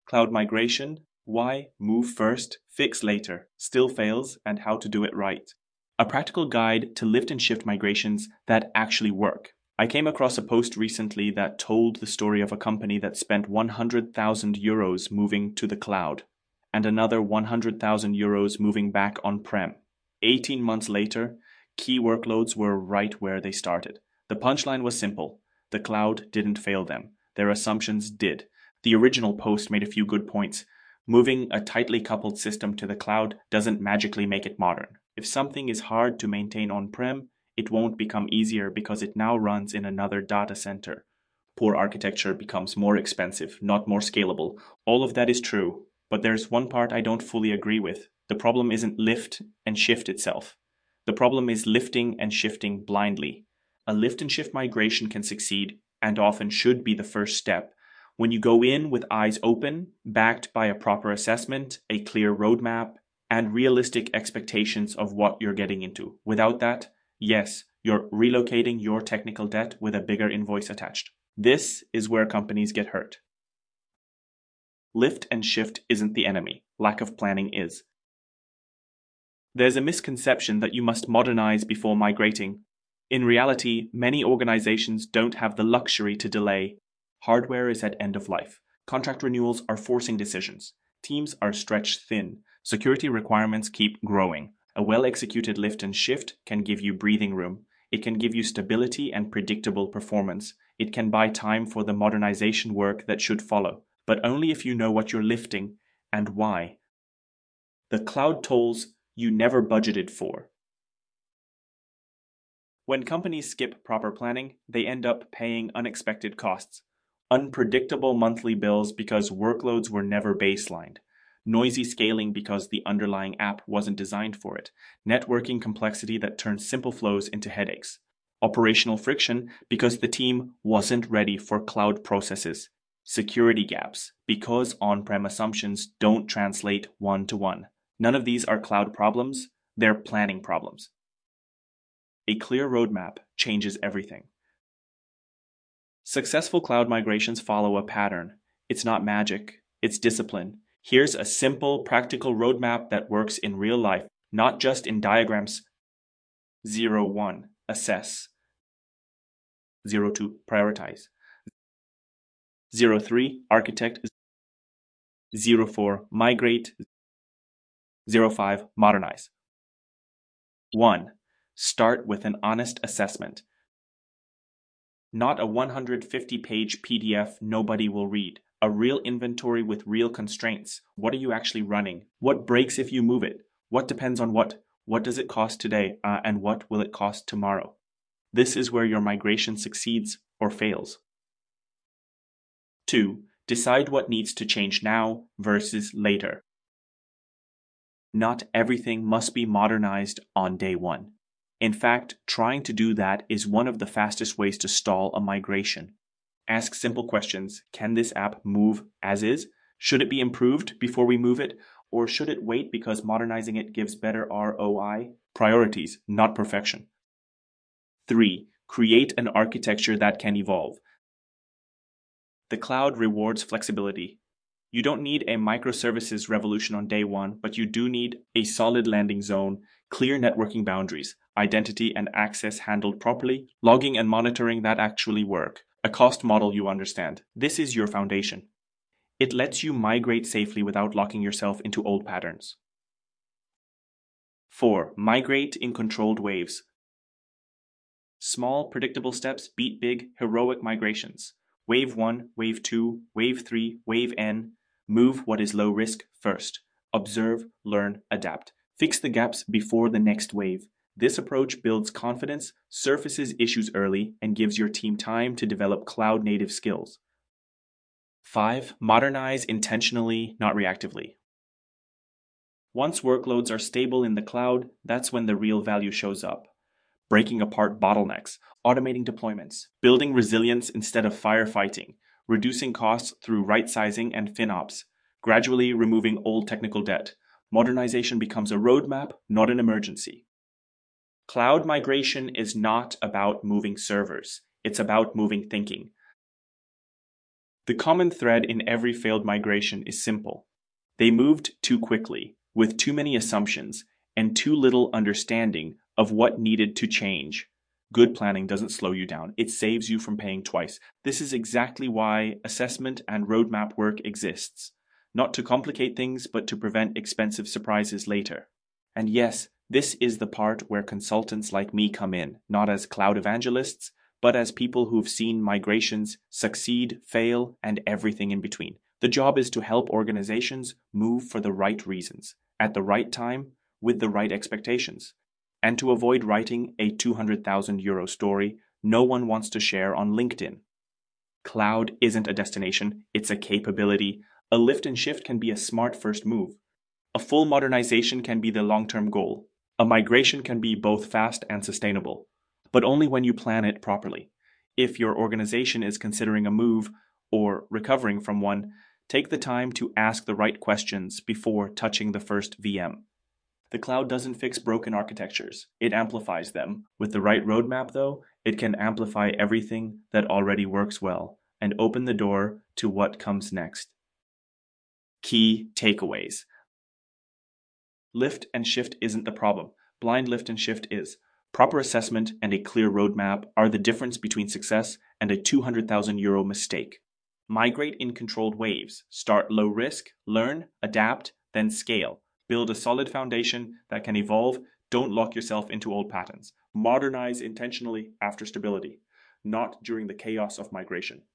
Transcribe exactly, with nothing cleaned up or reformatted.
Cloud migration, why, move first, fix later, still fails, and how to do it right. A practical guide to lift and shift migrations that actually work. I came across a post recently that told the story of a company that spent one hundred thousand euros moving to the cloud and another one hundred thousand euros moving back on-prem. eighteen months later, key workloads were right where they started. The punchline was simple. The cloud didn't fail them. Their assumptions did. The original post made a few good points. Moving a tightly coupled system to the cloud doesn't magically make it modern. If something is hard to maintain on-prem, it won't become easier because it now runs in another data center. Poor architecture becomes more expensive, not more scalable. All of that is true, but there's one part I don't fully agree with. The problem isn't lift and shift itself. The problem is lifting and shifting blindly. A lift and shift migration can succeed, and often should be the first step, when you go in with eyes open, backed by a proper assessment, a clear roadmap, and realistic expectations of what you're getting into. Without that, yes, you're relocating your technical debt with a bigger invoice attached. This is where companies get hurt. Lift and shift isn't the enemy. Lack of planning is. There's a misconception that you must modernize before migrating. In reality, many organizations don't have the luxury to delay. Hardware is at end of life. Contract renewals are forcing decisions. Teams are stretched thin. Security requirements keep growing. A well-executed lift and shift can give you breathing room. It can give you stability and predictable performance. It can buy time for the modernization work that should follow, but only if you know what you're lifting and why. The cloud tolls you never budgeted for. When companies skip proper planning, they end up paying unexpected costs. Unpredictable monthly bills because workloads were never baselined. Noisy scaling because the underlying app wasn't designed for it. Networking complexity that turns simple flows into headaches. Operational friction because the team wasn't ready for cloud processes. Security gaps because on-prem assumptions don't translate one-to-one. None of these are cloud problems, they're planning problems. A clear roadmap changes everything. Successful cloud migrations follow a pattern. It's not magic, it's discipline. Here's a simple, practical roadmap that works in real life, not just in diagrams. zero one, assess. zero two, prioritize. zero three, architect. zero four, migrate. zero five, modernize. one. Start with an honest assessment. Not a one hundred fifty page P D F nobody will read. A real inventory with real constraints. What are you actually running? What breaks if you move it? What depends on what? What does it cost today? Uh, and what will it cost tomorrow? This is where your migration succeeds or fails. two. Decide what needs to change now versus later. Not everything must be modernized on day one. In fact, trying to do that is one of the fastest ways to stall a migration. Ask simple questions. Can this app move as is? Should it be improved before we move it? Or should it wait because modernizing it gives better R O I? Priorities, not perfection. three. Create an architecture that can evolve. The cloud rewards flexibility. You don't need a microservices revolution on day one, but you do need a solid landing zone, clear networking boundaries, identity and access handled properly, logging and monitoring that actually work, a cost model you understand. This is your foundation. It lets you migrate safely without locking yourself into old patterns. four. Migrate in controlled waves. Small, predictable steps beat big, heroic migrations. Wave one, wave two, wave three, wave N. Move what is low risk first. Observe, learn, adapt. Fix the gaps before the next wave. This approach builds confidence, surfaces issues early, and gives your team time to develop cloud-native skills. five. Modernize intentionally, not reactively. Once workloads are stable in the cloud, that's when the real value shows up. Breaking apart bottlenecks, automating deployments, building resilience instead of firefighting, reducing costs through right-sizing and FinOps, gradually removing old technical debt. Modernization becomes a roadmap, not an emergency. Cloud migration is not about moving servers. It's about moving thinking. The common thread in every failed migration is simple. They moved too quickly, with too many assumptions, and too little understanding of what needed to change. Good planning doesn't slow you down, it saves you from paying twice. This is exactly why assessment and roadmap work exists. Not to complicate things, but to prevent expensive surprises later. And yes, this is the part where consultants like me come in, not as cloud evangelists, but as people who've seen migrations succeed, fail, and everything in between. The job is to help organizations move for the right reasons, at the right time, with the right expectations, and to avoid writing a two hundred thousand euro story no one wants to share on LinkedIn. Cloud isn't a destination, it's a capability. A lift and shift can be a smart first move. A full modernization can be the long-term goal. A migration can be both fast and sustainable, but only when you plan it properly. If your organization is considering a move or recovering from one, take the time to ask the right questions before touching the first V M. The cloud doesn't fix broken architectures, it amplifies them. With the right roadmap, though, it can amplify everything that already works well and open the door to what comes next. Key takeaways. Lift and shift isn't the problem. Blind lift and shift is. Proper assessment and a clear roadmap are the difference between success and a two hundred thousand euro mistake. Migrate in controlled waves. Start low risk, learn, adapt, then scale. Build a solid foundation that can evolve. Don't lock yourself into old patterns. Modernize intentionally after stability, not during the chaos of migration.